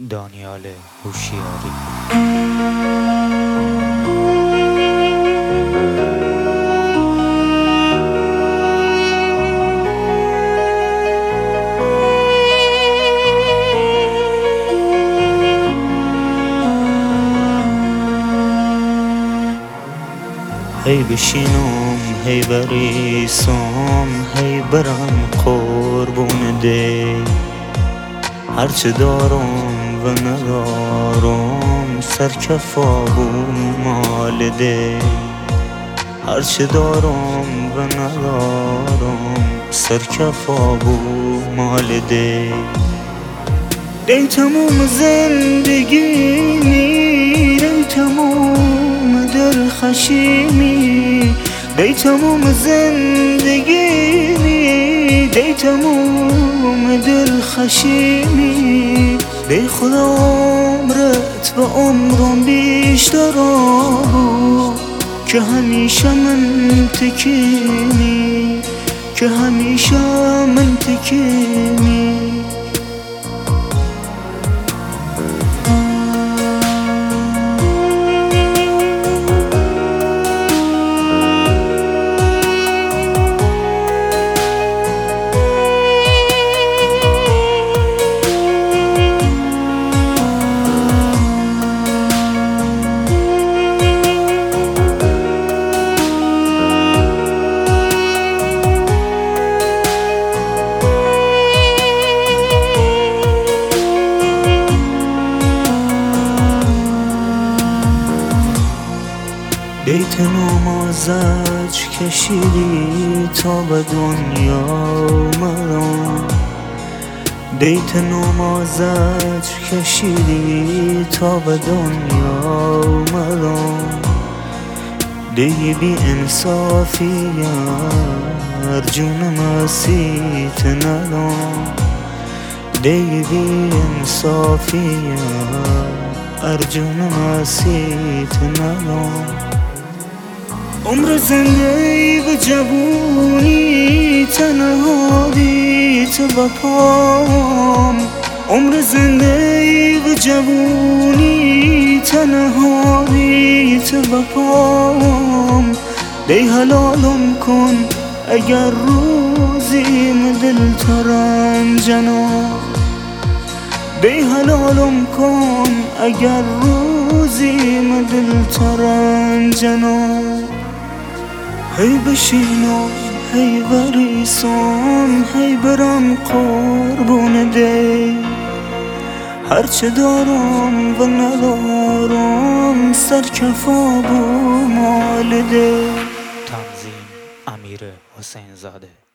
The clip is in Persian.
دانیال هوشیاری. هی بشینم هی بریسم هی برم قربون دی، هرچه دارم و ندارم سرکفا و مال دی، هرچه دارم و ندارم سرکفا و مال دی. دی تموم زندگیمی، دی تموم دل خشیمی، دی تموم زندگیمی، دی تموم دل خشیمی. دی خدا عمرت و عمرم بیشتر بود که همیشه من تکیمی، که همیشه من تکیمی. دیت نمازج کشیدی تا به دنیا اومدم، دیت نمازج کشیدی تا به دنیا اومدم. دی بی انصافی ارجون مسیت ندم، دی بی انصافی ارجون مسیت ندم. عمر زندگی و جوونی تنهادیت و پام، عمر زندگی و جوونی تنهادیت و پام. دی حلالم کن اگر روزیم دل ترم جناب، دی حلالم کن اگر روزیم دل ترم جناب. هی بشینم هی بریسم هی برم قربون دی، هرچه دارم و ندارم سرکفا و مال دی. تنظیم امیر حسین زاده.